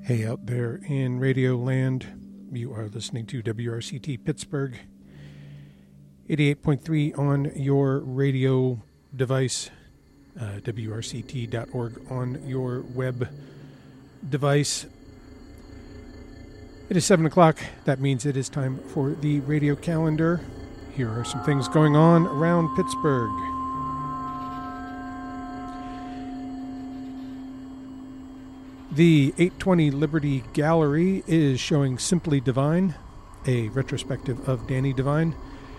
Hey, out there in Radio Land, you are listening to WRCT Pittsburgh, 88.3 on your radio device, WRCT.org on your web device. It is 7 o'clock. That means it is time for the radio calendar. Here are some things going on around Pittsburgh. The 820 Liberty Gallery is showing Simply Divine, a retrospective of Danny Divine,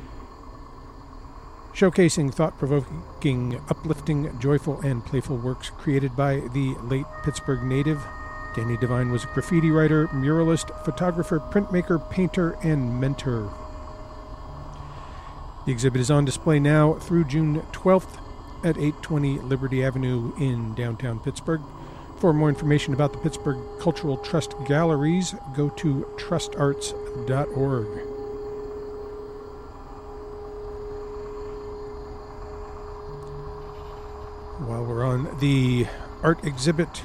showcasing thought-provoking, uplifting, joyful, and playful works created by the late Pittsburgh native. Danny Divine was a graffiti writer, muralist, photographer, printmaker, painter, and mentor. The exhibit is on display now through June 12th at 820 Liberty Avenue in downtown Pittsburgh. For more information about the Pittsburgh Cultural Trust Galleries, go to trustarts.org. While we're on the art exhibit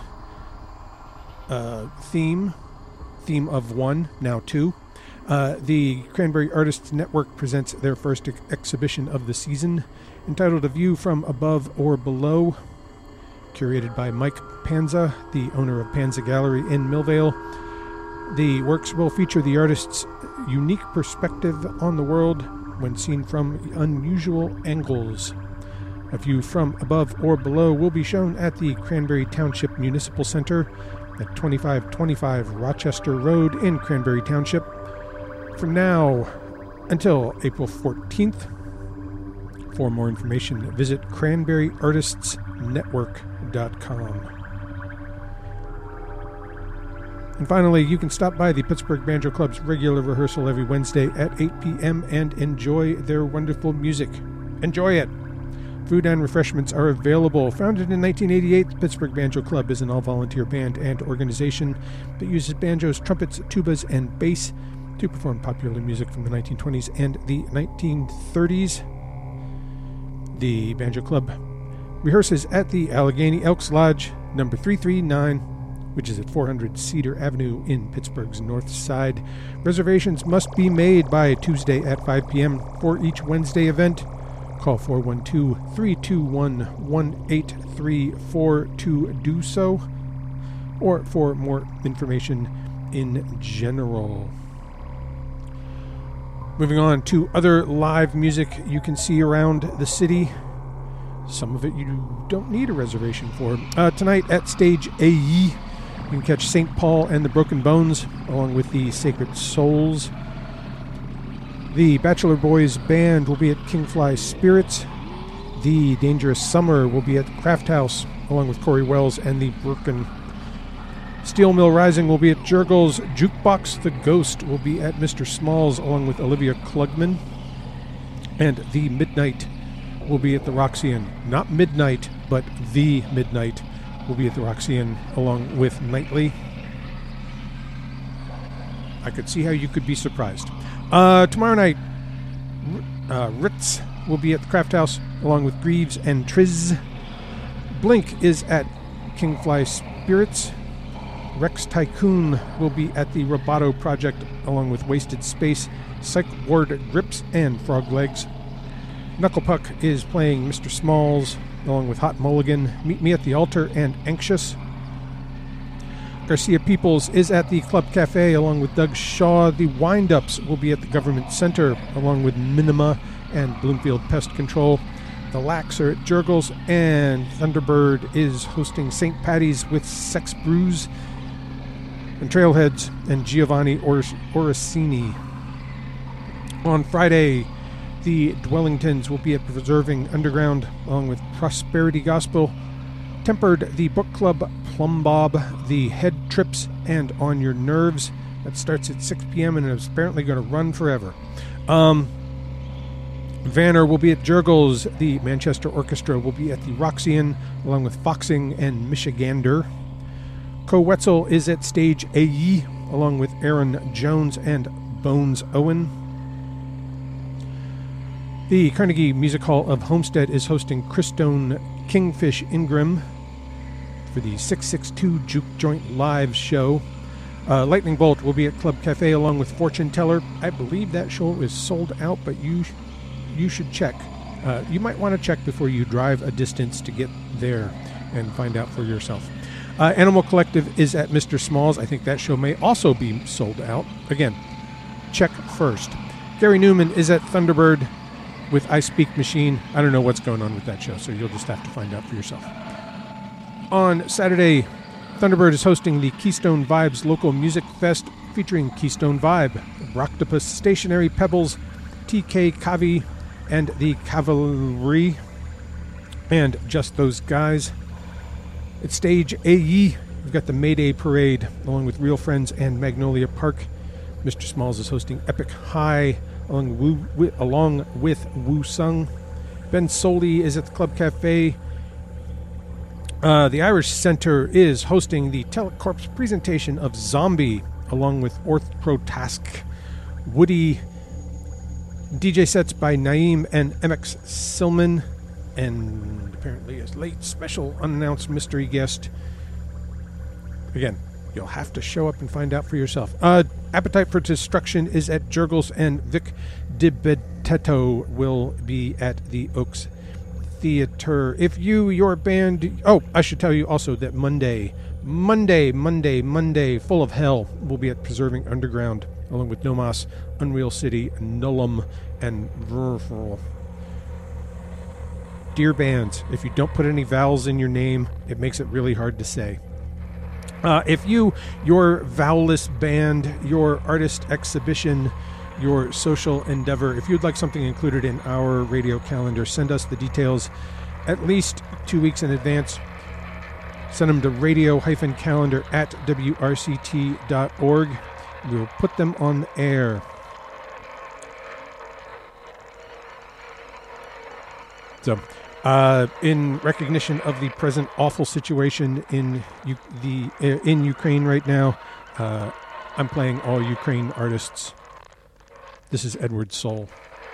theme of one, now two, the Cranberry Artists Network presents their first exhibition of the season, entitled A View from Above or Below, curated by Mike Panza, the owner of Panza Gallery in Millvale. The works will feature the artist's unique perspective on the world when seen from unusual angles. A View from Above or Below will be shown at the Cranberry Township Municipal Center at 2525 Rochester Road in Cranberry Township from now until April 14th. For more information, visit cranberryartistsnetwork.com. And finally, you can stop by the Pittsburgh Banjo Club's regular rehearsal every Wednesday at 8 p.m. and enjoy their wonderful music. Enjoy it! Food and refreshments are available. Founded in 1988, the Pittsburgh Banjo Club is an all-volunteer band and organization that uses banjos, trumpets, tubas, and bass to perform popular music from the 1920s and the 1930s. The Banjo Club rehearses at the Allegheny Elks Lodge, number 339, which is at 400 Cedar Avenue in Pittsburgh's North Side. Reservations must be made by Tuesday at 5 p.m. for each Wednesday event. Call 412-321-1834 to do so, or for more information in general. Moving on to other live music you can see around the city. Some of it you don't need a reservation for. Tonight at Stage AE, you can catch St. Paul and the Broken Bones, along with the Sacred Souls. The Bachelor Boys Band will be at Kingfly Spirits. The Dangerous Summer will be at Craft House, along with Corey Wells and the Birkin. Steel Mill Rising will be at Jurgles. Jukebox The Ghost will be at Mr. Smalls, along with Olivia Klugman. And The Midnight will be at the Roxy-Inn. Not Midnight, but The Midnight will be at the Roxy-Inn, along with Knightley. I could see how you could be surprised. Tomorrow night, Ritz will be at the Craft House, along with Greaves and Triz. Blink is at Kingfly Spirits. Rex Tycoon will be at the Roboto Project, along with Wasted Space, Psych Ward Grips, and Frog Legs. Knucklepuck is playing Mr. Smalls, along with Hot Mulligan, Meet Me at the Altar, and Anxious. Garcia Peoples is at the Club Cafe, along with Doug Shaw. The Wind-Ups will be at the Government Center, along with Minima and Bloomfield Pest Control. The Lax are at Jurgles, and Thunderbird is hosting St. Patty's with Sex Brews, and Trailheads, and Giovanni Orsini. On Friday, the Dwellingtons will be at Preserving Underground, along with Prosperity Gospel, Tempered, the Book Club, Plum Bob, the Head Trips, and On Your Nerves. That starts at 6 p.m. and is apparently going to run forever. Vanner will be at Jurgles. The Manchester Orchestra will be at the Roxy-Inn, along with Foxing and Michigander. Co-Wetzel is at Stage AE, along with Aaron Jones and Bones Owen. The Carnegie Music Hall of Homestead is hosting Christone Kingfish Ingram for the 662 Juke Joint Live show. Lightning Bolt will be at Club Cafe along with Fortune Teller. I believe that show is sold out, but you should check. You might want to check before you drive a distance to get there and find out for yourself. Animal Collective is at Mr. Smalls. I think that show may also be sold out. Again, check first. Gary Newman is at Thunderbird with I Speak Machine. I don't know what's going on with that show, so you'll just have to find out for yourself. On Saturday, Thunderbird is hosting the Keystone Vibes Local Music Fest featuring Keystone Vibe, Rocktopus, Stationary Pebbles, TK Kavi, and the Cavalry, and Just Those Guys. At Stage AE, we've got the Mayday Parade along with Real Friends and Magnolia Park. Mr. Smalls is hosting Epic High along with Woo Sung. Ben Soli is at the Club Cafe. The Irish Center is hosting the Telecorp's presentation of Zombie along with Orthprotask. Woody DJ sets by Naeem and MX Silman, and apparently a late special unannounced mystery guest. Again, you'll have to show up and find out for yourself. Appetite for Destruction is at Jurgles, and Vic DiBettetto will be at the Oaks Theater. If your band... Oh, I should tell you also that Monday, Full of Hell will be at Preserving Underground, along with Nomas, Unreal City, Nullum, and Verful. Dear bands, if you don't put any vowels in your name, it makes it really hard to say. If your vowelless band, your artist exhibition, your social endeavor, if you'd like something included in our radio calendar, send us the details at least 2 weeks in advance. Send them to radio-calendar@wrct.org. We will put them on the air. So, in recognition of the present awful situation in Ukraine right now, I'm playing all Ukraine artists. This is Edward Soul.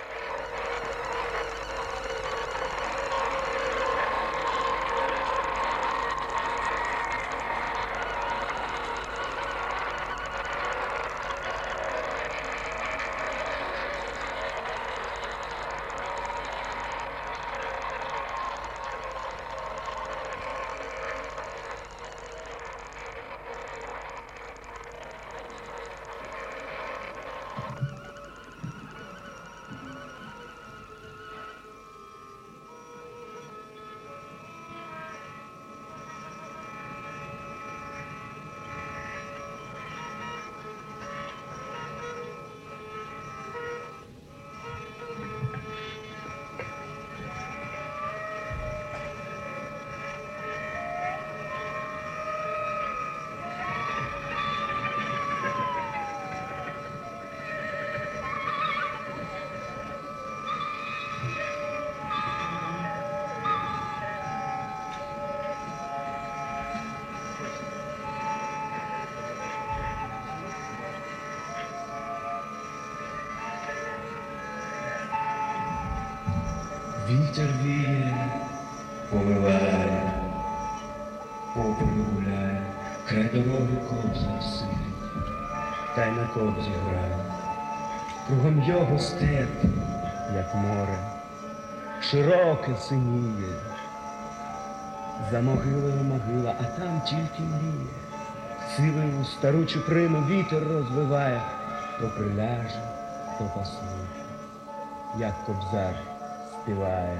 Вітер віє, помиває, попри гуляє, край дороги кобза сидить, та й на кобзі грає. Кругом його степ, як море, широке синіє. За могилою могила, а там тільки мріє. Сивою стару чуприну вітер розвиває, то приляже, то послухає, як кобзар співає.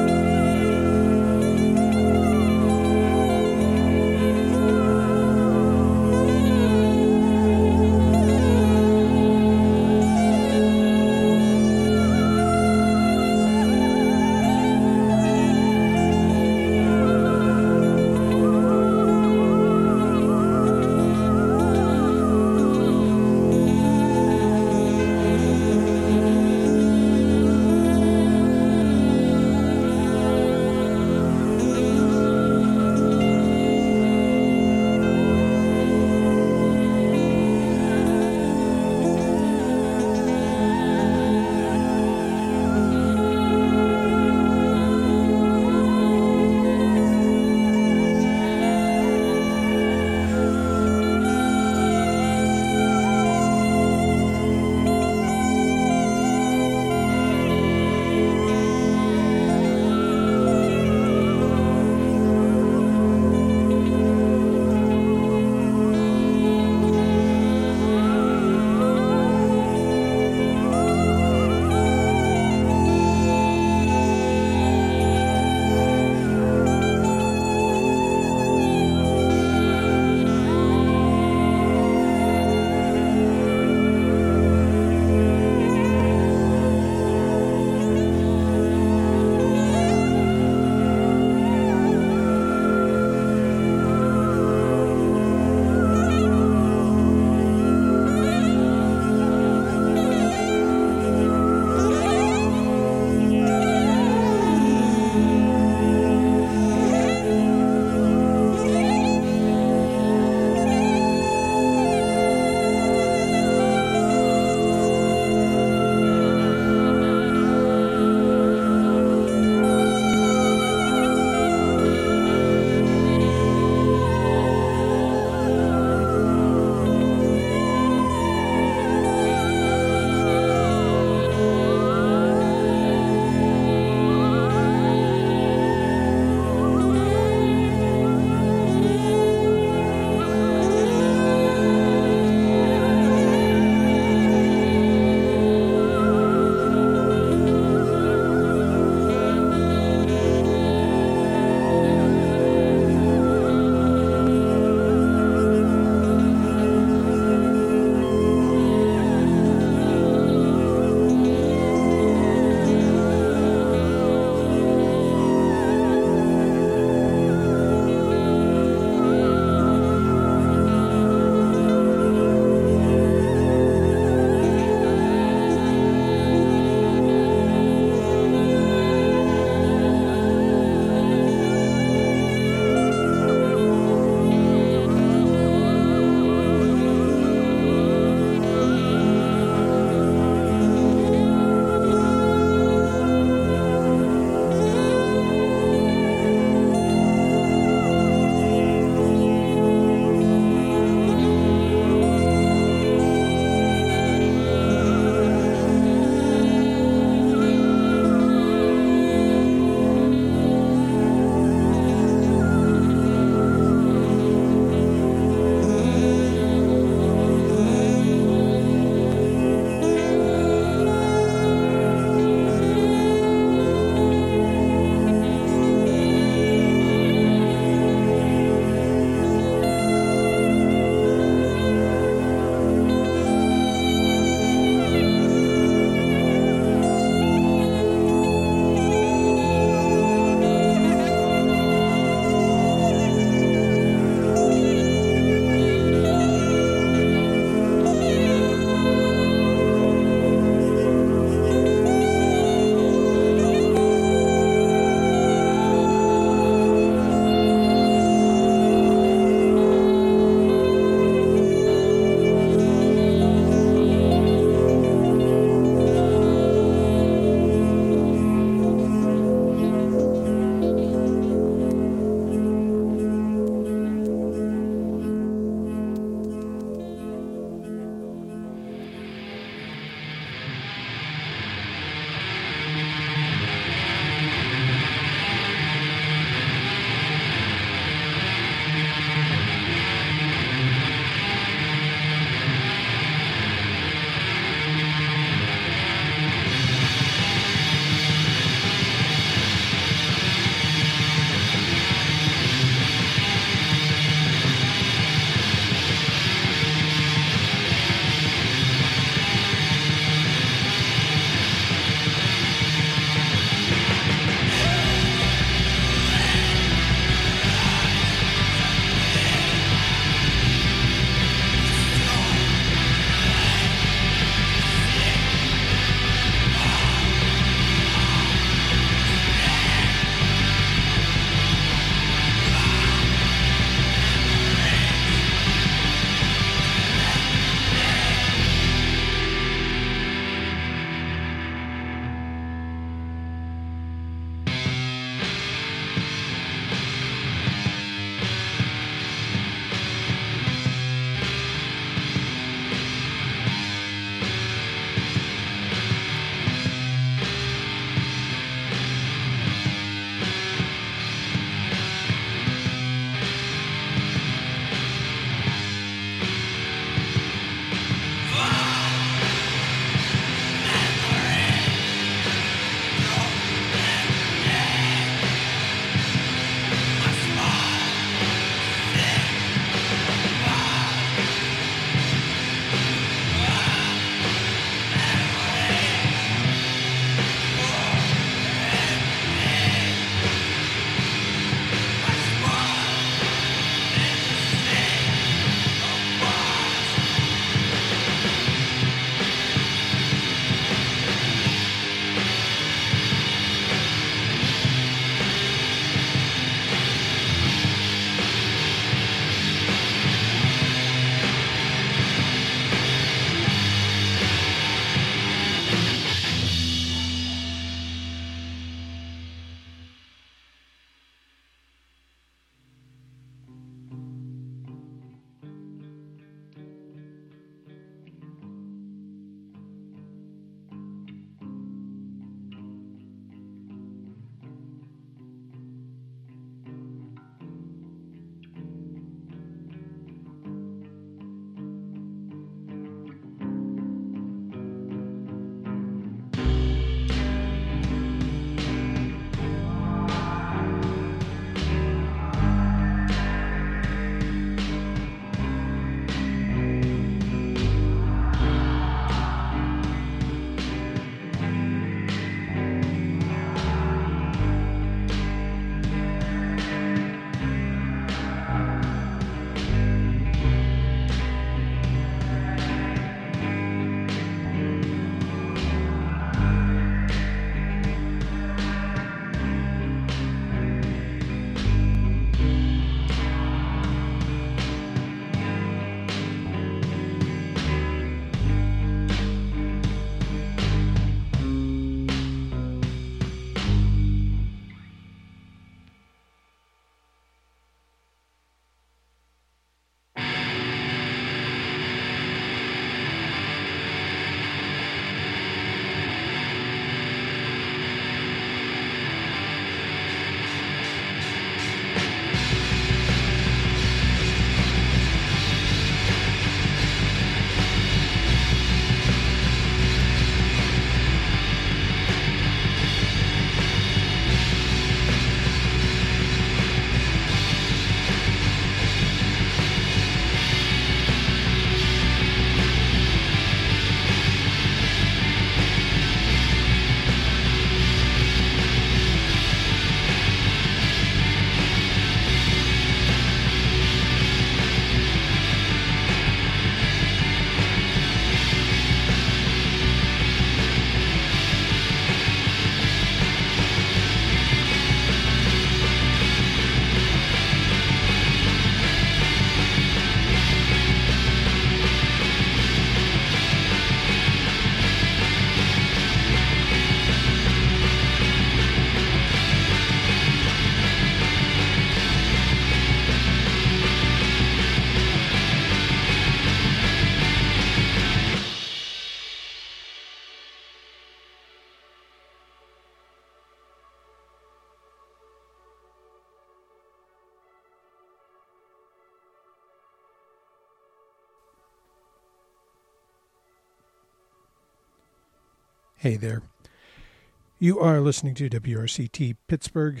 Hey there. You are listening to WRCT Pittsburgh,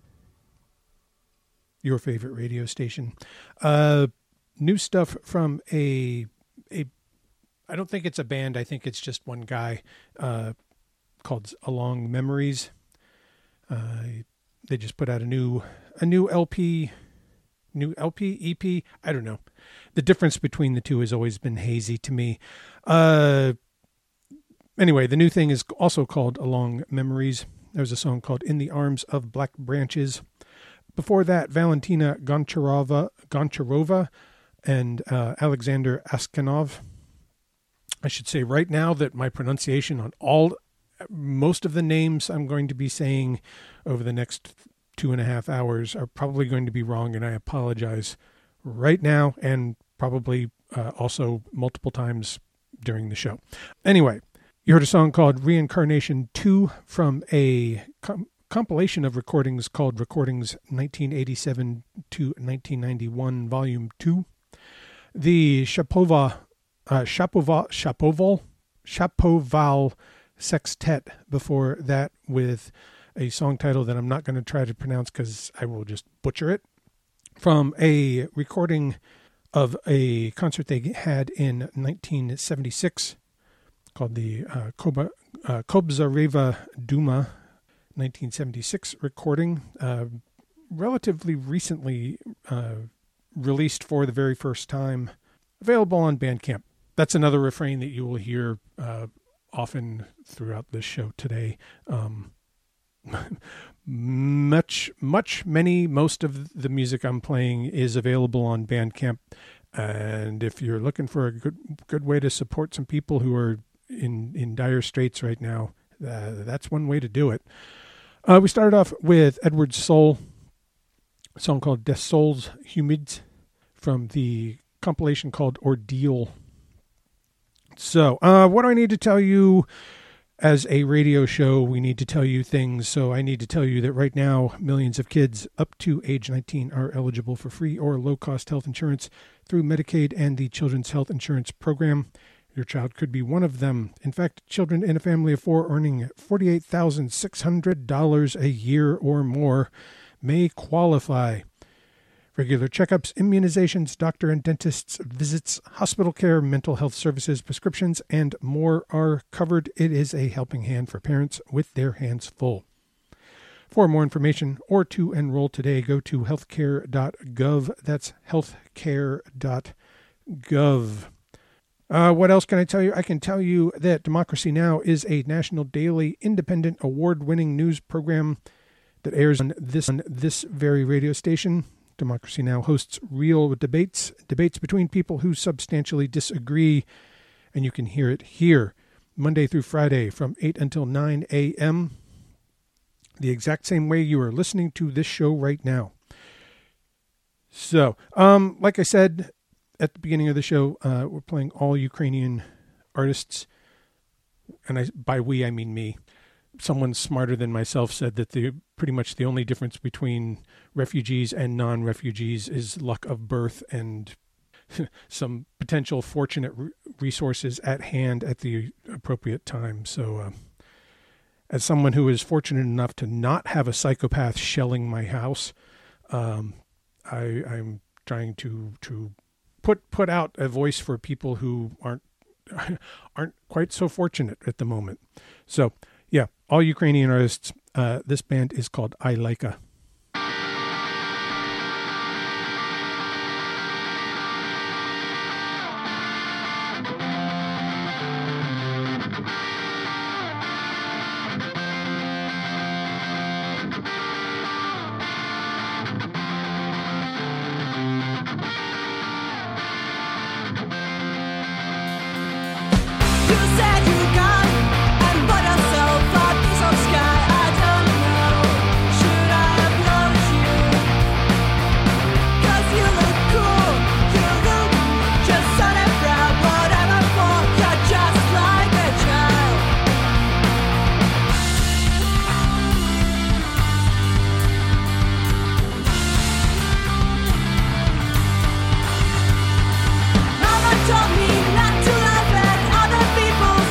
your favorite radio station. New stuff from a I don't think it's a band. I think it's just one guy called Along Memories. They just put out a new LP, EP. I don't know. The difference between the two has always been hazy to me. Anyway, the new thing is also called Along Memories. There's a song called In the Arms of Black Branches. Before that, Valentina Goncharova and Alexander Askanov. I should say right now that my pronunciation on most of the names I'm going to be saying over the next 2.5 hours are probably going to be wrong, and I apologize right now and probably also multiple times during the show. Anyway, you heard a song called Reincarnation 2 from a compilation of recordings called Recordings 1987 to 1991, Volume 2. The Shapoval Sextet before that with a song title that I'm not going to try to pronounce because I will just butcher it, from a recording of a concert they had in 1976 called the Kobzareva Duma 1976 recording, relatively recently released for the very first time, available on Bandcamp. That's another refrain that you will hear often throughout this show today. Most of the music I'm playing is available on Bandcamp, and if you're looking for a good way to support some people who are in dire straits right now, that's one way to do it. We started off with Edward Soul, a song called Des Sols Humides from the compilation called Ordeal. So, what do I need to tell you? As a radio show, we need to tell you things. So I need to tell you that right now, millions of kids up to age 19 are eligible for free or low-cost health insurance through Medicaid and the Children's Health Insurance Program. Your child could be one of them. In fact, children in a family of 4 earning $48,600 a year or more may qualify. Regular checkups, immunizations, doctor and dentist's visits, hospital care, mental health services, prescriptions, and more are covered. It is a helping hand for parents with their hands full. For more information or to enroll today, go to healthcare.gov. That's healthcare.gov. What else can I tell you? I can tell you that Democracy Now! Is a national daily independent award-winning news program that airs on this very radio station. Democracy Now! Hosts real debates between people who substantially disagree, and you can hear it here, Monday through Friday from 8 until 9 a.m., the exact same way you are listening to this show right now. So, like I said at the beginning of the show, we're playing all Ukrainian artists, and by we, I mean me. Someone smarter than myself said that pretty much the only difference between refugees and non-refugees is luck of birth and some potential fortunate resources at hand at the appropriate time. So as someone who is fortunate enough to not have a psychopath shelling my house, I'm trying to put out a voice for people who aren't quite so fortunate at the moment. So yeah, all Ukrainian artists. This band is called I Laika. Told me not to laugh at other people's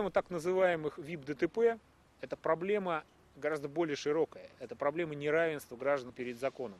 проблема так называемых ВИП-ДТП – это проблема гораздо более широкая. Это проблема неравенства граждан перед законом.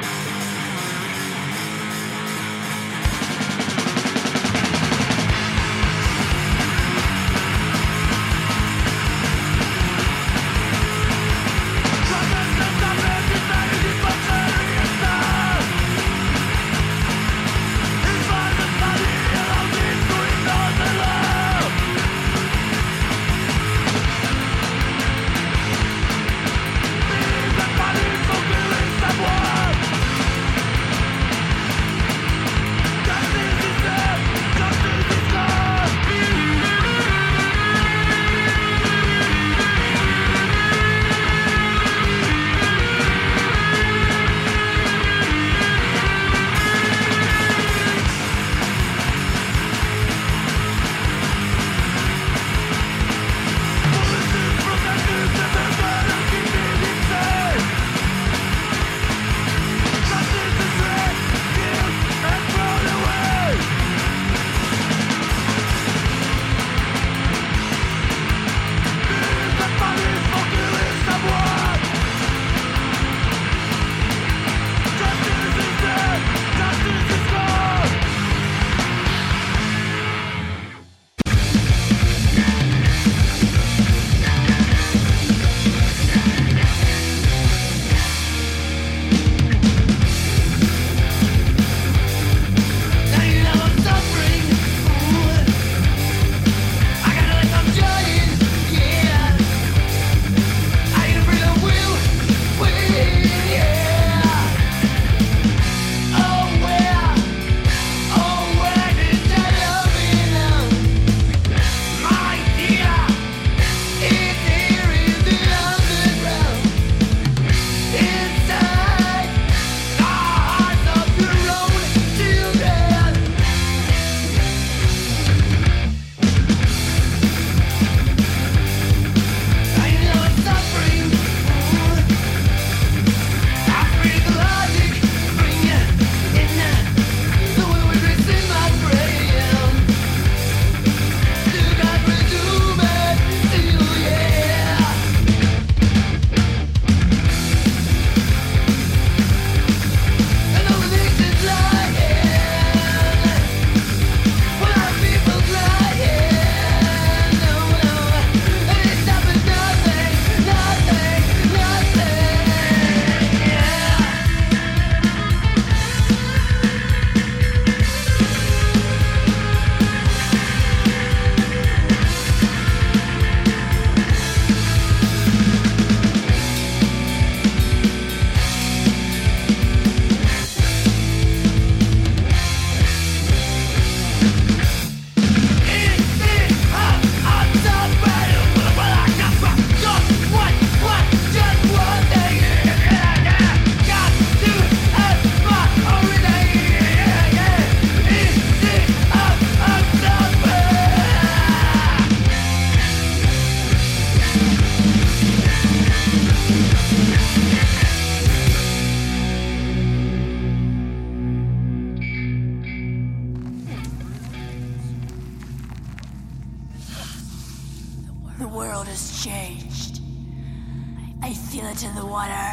it in the water.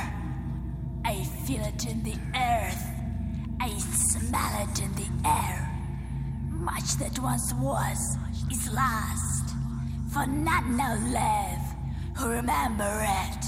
I feel it in the earth. I smell it in the air. Much that once was is lost, for none now live who remember it.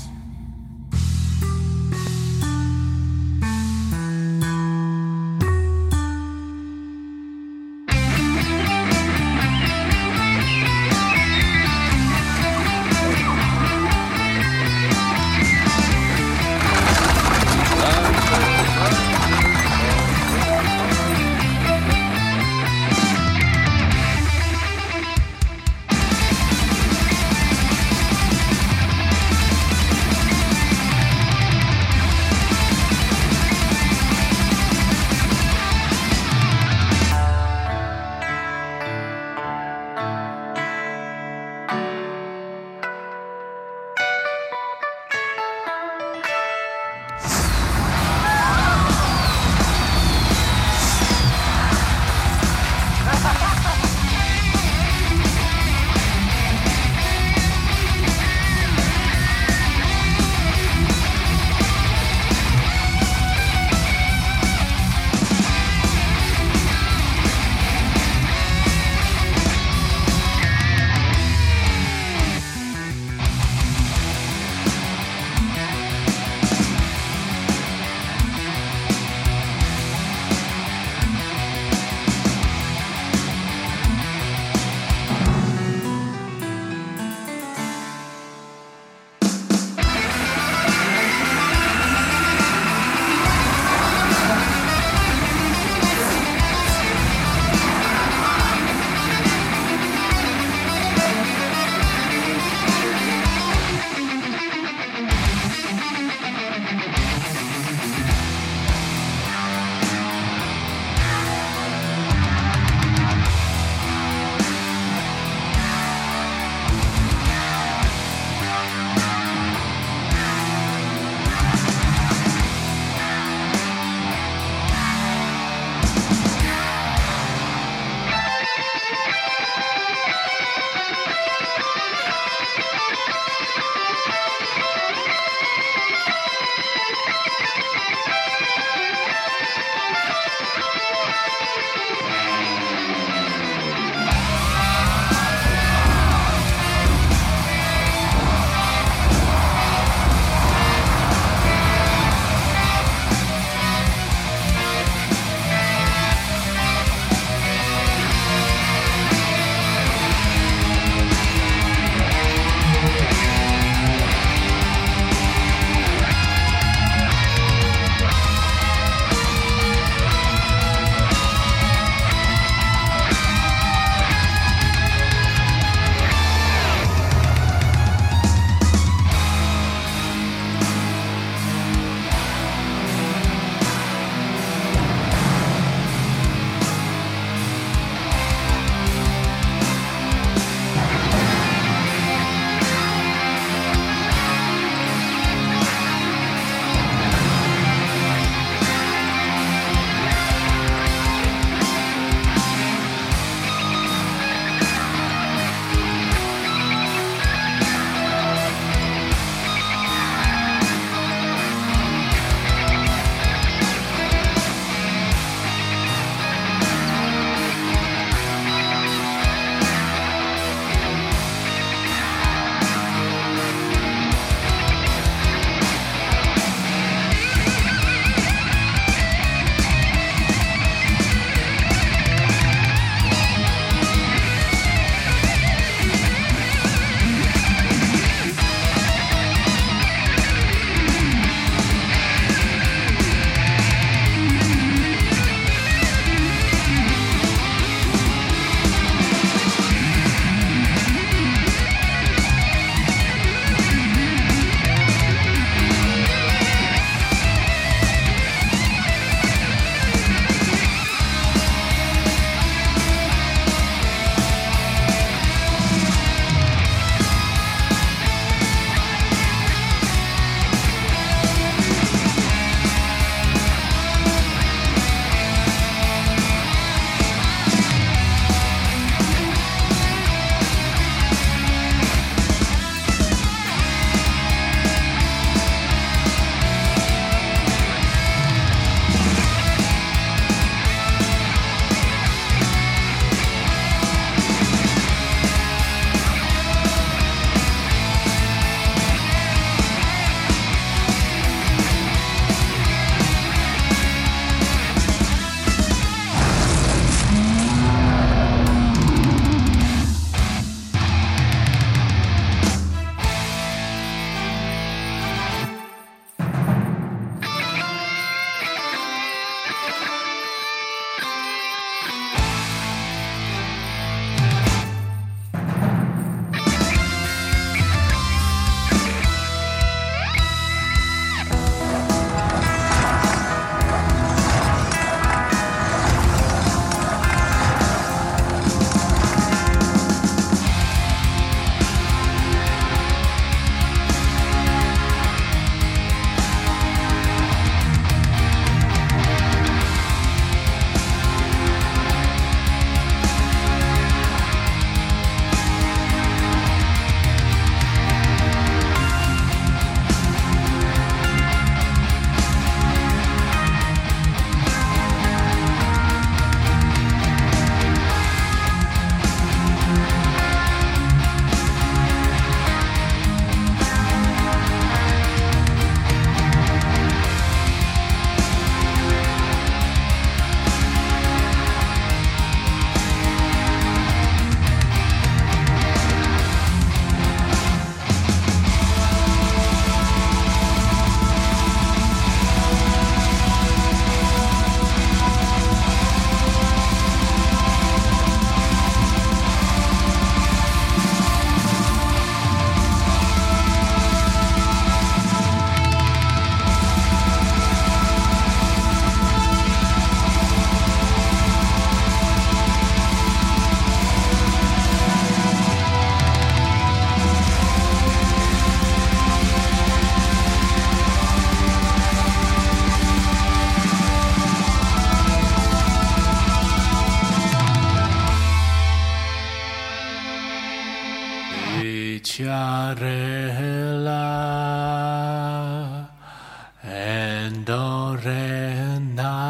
Endore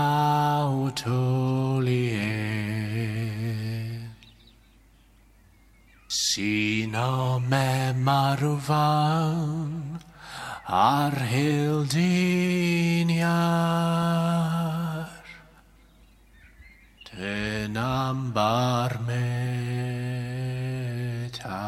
nautolie Sino me maruvan ar hildiniar Tenambar meta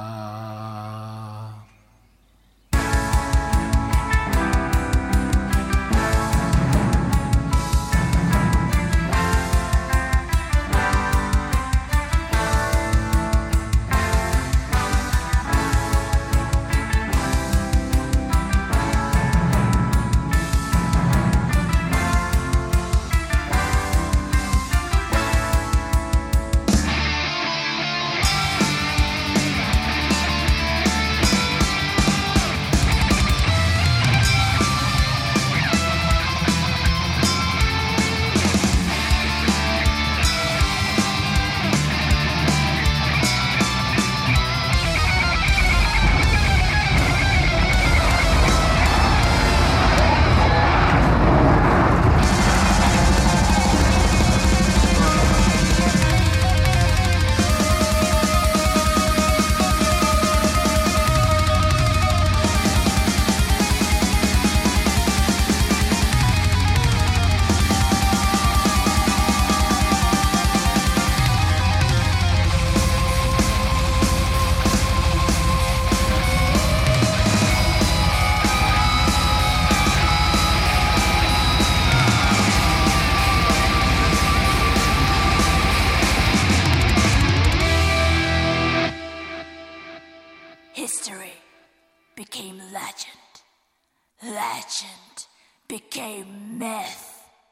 History became legend. Legend became myth.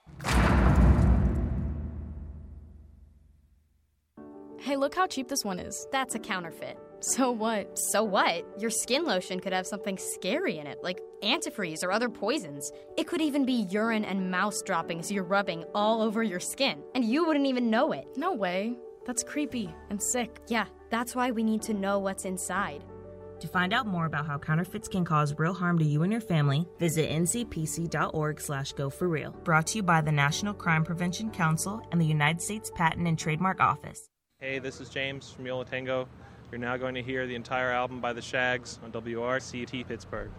Hey, look how cheap this one is. That's a counterfeit. So what? So what? Your skin lotion could have something scary in it, like antifreeze or other poisons. It could even be urine and mouse droppings you're rubbing all over your skin, and you wouldn't even know it. No way. That's creepy and sick. Yeah, that's why we need to know what's inside. To find out more about how counterfeits can cause real harm to you and your family, visit ncpc.org/go4real. Brought to you by the National Crime Prevention Council and the United States Patent and Trademark Office. Hey, this is James from Yola Tango. You're now going to hear the entire album by the Shags on WRCT Pittsburgh.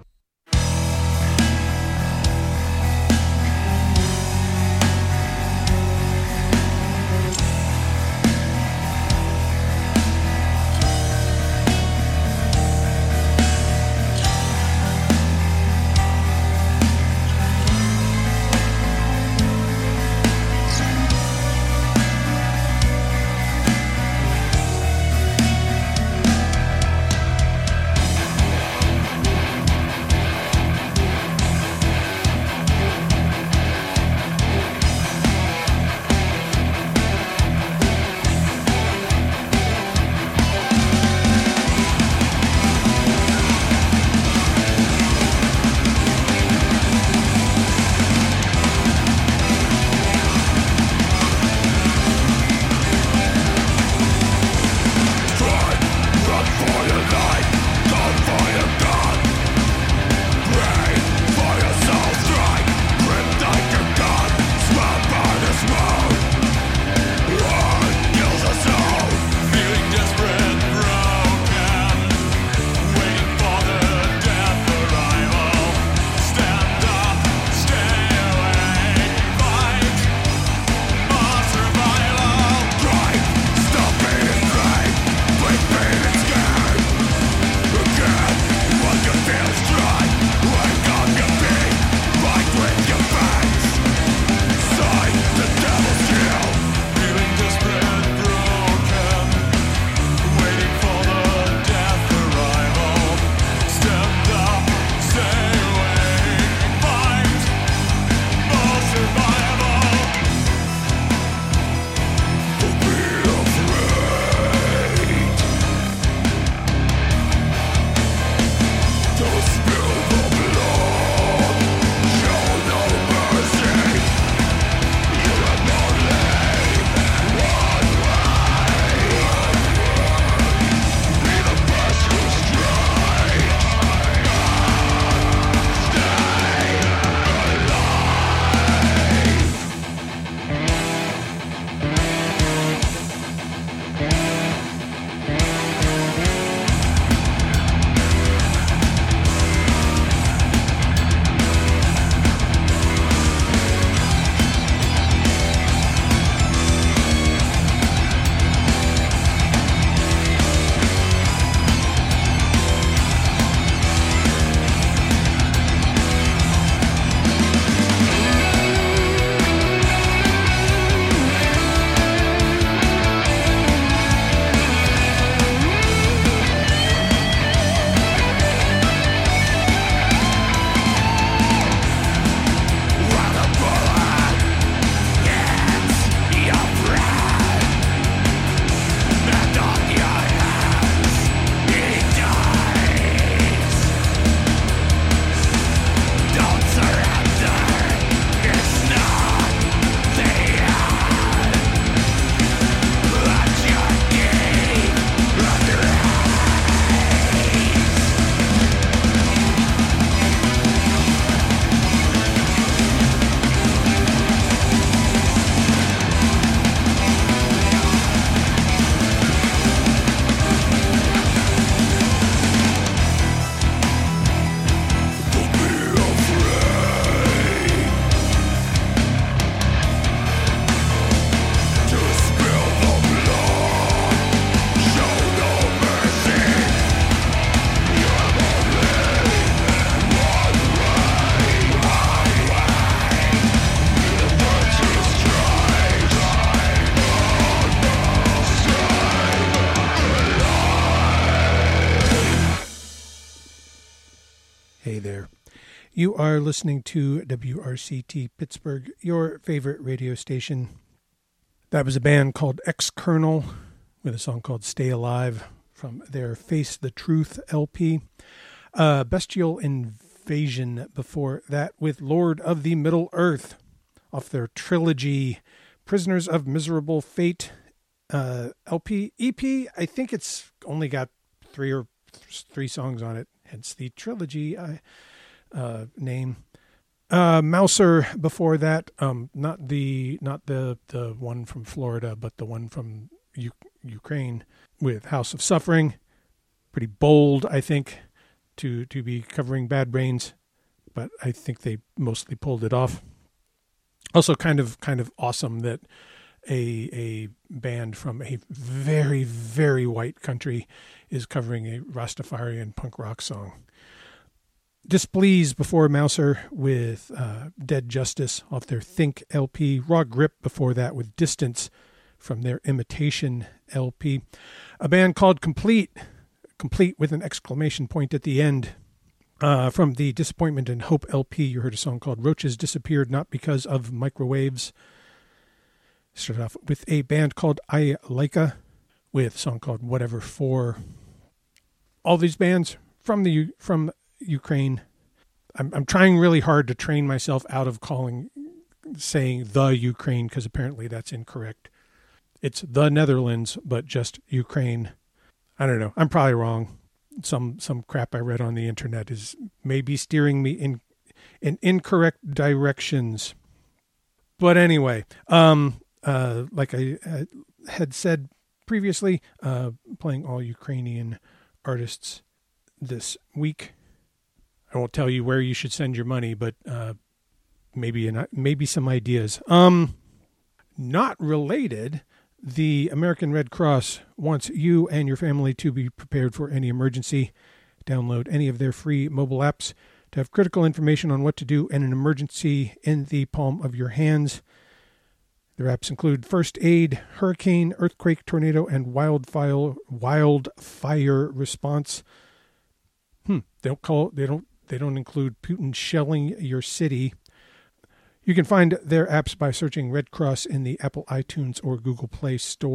You are listening to WRCT Pittsburgh, your favorite radio station. That was a band called Ex-Colonel with a song called Stay Alive from their Face the Truth LP. Bestial Invasion before that with Lord of the Middle Earth off their trilogy Prisoners of Miserable Fate LP. EP, I think it's only got three songs on it, hence the trilogy name. Mouser before that, not the one from Florida, but the one from Ukraine with House of Suffering. Pretty bold, I think, to be covering Bad Brains, but I think they mostly pulled it off. Also kind of awesome that a band from a very, very white country is covering a Rastafarian punk rock song. Displeased before Mouser with Dead Justice off their Think LP. Raw Grip before that with Distance from their Imitation LP. A band called Complete with an exclamation point at the end. From the Disappointment and Hope LP, you heard a song called Roaches Disappeared Not Because of Microwaves. Started off with a band called I Laika with a song called Whatever For. All these bands from Ukraine. I'm trying really hard to train myself out of saying the Ukraine, because apparently that's incorrect. It's the Netherlands, but just Ukraine. I don't know. I'm probably wrong. Some crap I read on the internet is maybe steering me in incorrect directions. But anyway, like I had said previously, playing all Ukrainian artists this week. I won't tell you where you should send your money, but maybe some ideas. Not related. The American Red Cross wants you and your family to be prepared for any emergency. Download any of their free mobile apps to have critical information on what to do in an emergency in the palm of your hands. Their apps include First Aid, Hurricane, Earthquake, Tornado, and Wildfire Response. They don't include Putin shelling your city. You can find their apps by searching Red Cross in the Apple iTunes or Google Play Store.